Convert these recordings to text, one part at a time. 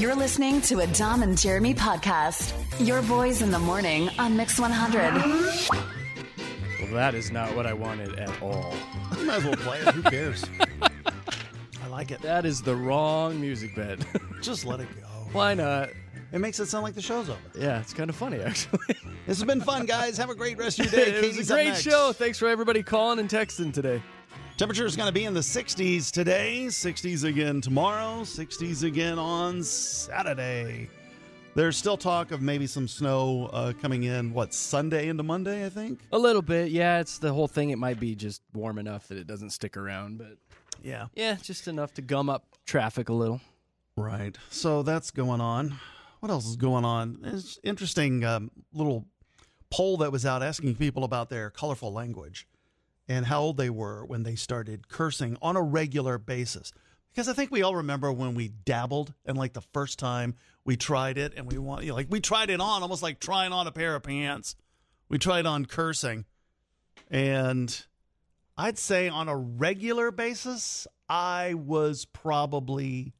You're listening to a Dom and Jeremy podcast. Your boys in the morning on Mix 100. Well, that is not what I wanted at all. You might as well play it. Who cares? I like it. That is the wrong music bed. Just let it go. Why not? It makes it sound like the show's over. Yeah, it's kind of funny, actually. This has been fun, guys. Have a great rest of your day. It was Katie's a up great next. show. Thanks for everybody calling and texting today. Temperature is going to be in the 60s today, 60s again tomorrow, 60s again on Saturday. There's still talk of maybe some snow coming in, Sunday into Monday, I think? A little bit, yeah. It's the whole thing. It might be just warm enough that it doesn't stick around, but yeah, just enough to gum up traffic a little. Right. So that's going on. What else is going on? It's interesting little poll that was out asking people about their colorful language and how old they were when they started cursing on a regular basis. Because I think we all remember when we dabbled and like the first time we tried it and we tried it on almost like trying on a pair of pants. We tried on cursing. And I'd say on a regular basis, I was probably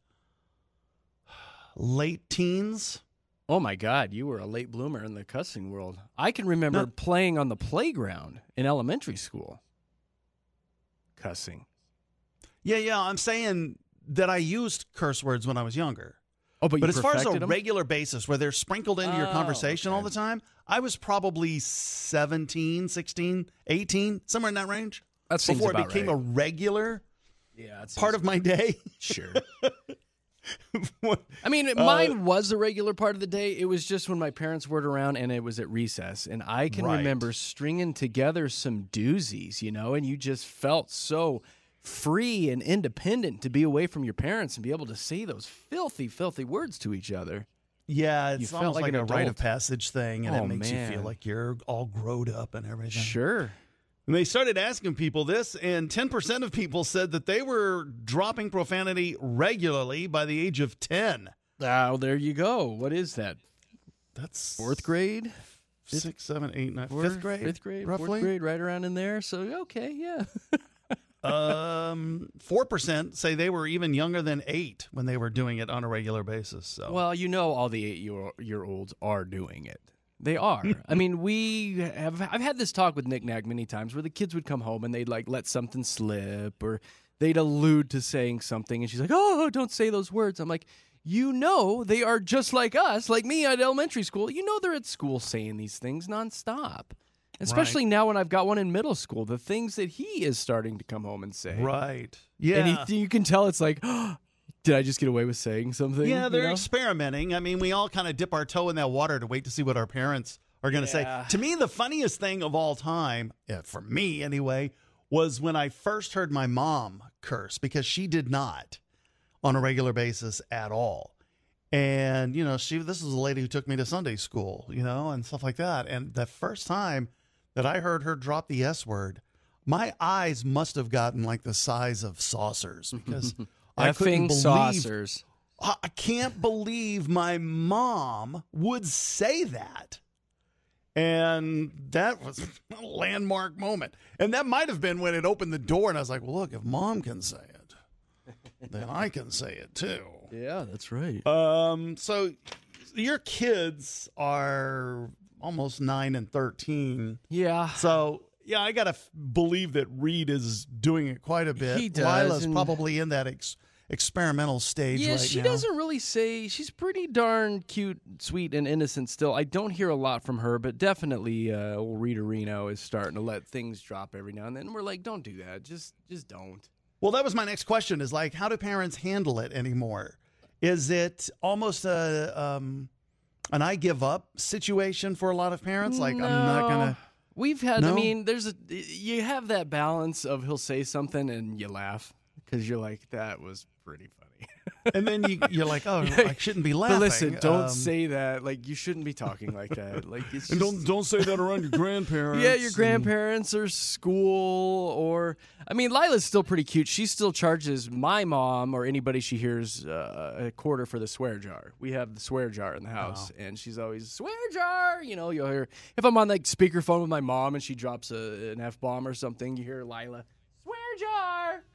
late teens. Oh, my God. You were a late bloomer in the cussing world. I can remember playing on the playground in elementary school. Cussing. Yeah. I'm saying that I used curse words when I was younger. Oh, but as far as a them? regular basis where they're sprinkled into your conversation all the time, I was probably 17, 16, 18, somewhere in that range. That seems before it about became right. a regular part of my day. Sure. I mean, mine was a regular part of the day. It was just when my parents weren't around and it was at recess. And I can remember stringing together some doozies, and you just felt so free and independent to be away from your parents and be able to say those filthy, filthy words to each other. Yeah, it's almost like a rite of adult. passage thing, and it makes you feel like you're all grown up and everything. Sure. And they started asking people this, and 10% of people said that they were dropping profanity regularly by the age of 10. Oh, there you go. What is that? That's Fourth grade? 6, 7, 8, 9, Fourth, fifth grade? Fifth grade, roughly? fourth grade, right around in there. So, okay, yeah. 4% say they were even younger than 8 when they were doing it on a regular basis. So. Well, all the 8-year-olds are doing it. They are. I mean, I've had this talk with Nick Nag many times where the kids would come home and they'd let something slip or they'd allude to saying something and she's like, oh, don't say those words. I'm like, they are just like us, like me at elementary school. They're at school saying these things nonstop. Especially now when I've got one in middle school, the things that he is starting to come home and say. Right. Yeah. And you can tell it's like, oh, did I just get away with saying something? Yeah, they're experimenting. I mean, we all kind of dip our toe in that water to wait to see what our parents are going to say. To me, the funniest thing of all time, for me anyway, was when I first heard my mom curse, because she did not on a regular basis at all. And, this is a lady who took me to Sunday school, and stuff like that. And the first time that I heard her drop the S word, my eyes must have gotten like the size of saucers, because I couldn't believe saucers. I can't believe my mom would say that. And that was a landmark moment. And that might have been when it opened the door and I was like, well, look, if mom can say it, then I can say it too. Yeah, that's right. So your kids are almost 9 and 13. Yeah. So, yeah, I got to believe that Reed is doing it quite a bit. He does. Lila's probably in that experimental stage right now. Yeah, she doesn't really say. She's pretty darn cute, sweet, and innocent still. I don't hear a lot from her, but definitely old Rita Reno is starting to let things drop every now and then. We're like, don't do that. Just don't. Well, that was my next question is like, how do parents handle it anymore? Is it almost an I give up situation for a lot of parents? Like, no. I'm not going to. We've had, No? I mean, you have that balance of he'll say something and you laugh because you're like, that was pretty funny. And then you're like, oh, I shouldn't be laughing. But listen, don't say that. Like, you shouldn't be talking like that. Like, it's and just, don't say that around your grandparents. yeah, your grandparents or school or, I mean, Lila's still pretty cute. She still charges my mom or anybody she hears a quarter for the swear jar. We have the swear jar in the house, and she's always, swear jar! You'll hear, if I'm on, like, speakerphone with my mom and she drops an F-bomb or something, you hear Lila, swear jar!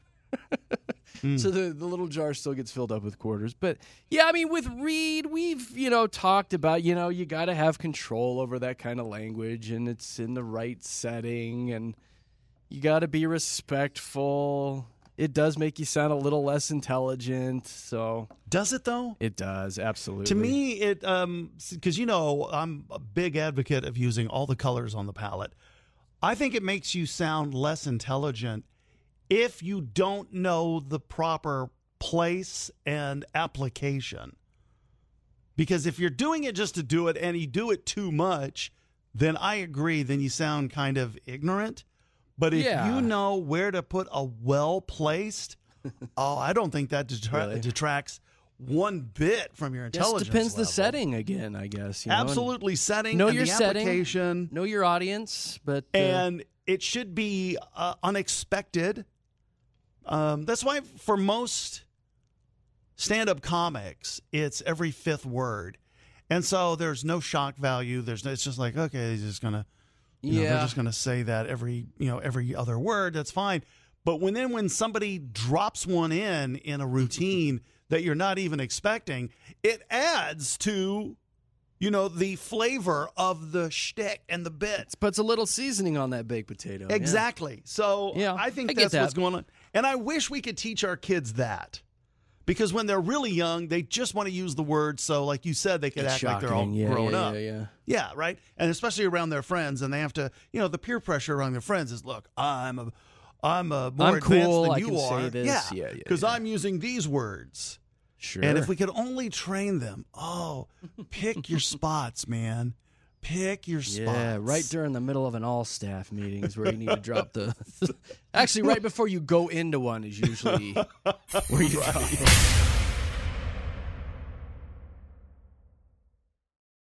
So the little jar still gets filled up with quarters. But, yeah, I mean, with Reed, we've, talked about, you got to have control over that kind of language, and it's in the right setting, and you got to be respectful. It does make you sound a little less intelligent, so. Does it, though? It does, absolutely. To me, it, because, I'm a big advocate of using all the colors on the palette. I think it makes you sound less intelligent if you don't know the proper place and application. Because if you're doing it just to do it and you do it too much, then I agree, then you sound kind of ignorant. But if you know where to put a well-placed, I don't think that detracts one bit from your intelligence Just depends level. the setting again, I guess. Absolutely, setting know and your the setting, application. know your audience, but and it should be unexpected. That's why for most stand-up comics, it's every fifth word, and so there's no shock value. It's just like, okay, they're just gonna, they're just gonna say that every other word. That's fine. But when somebody drops one in a routine that you're not even expecting, it adds to, the flavor of the shtick and the bit. Puts a little seasoning on that baked potato. Exactly. So I think that's what's going on. And I wish we could teach our kids that. Because when they're really young, they just want to use the words. So like you said, they could act like they're all grown up. Yeah, right? And especially around their friends. And they have to, the peer pressure around their friends is, look, I'm more advanced cool, than you are. Say this. Yeah, because I'm using these words. Sure. And if we could only train them, pick your spots, man. Pick your spots. Yeah, right during the middle of an all-staff meeting is where you need to drop the... Actually, right before you go into one is usually where you drop it.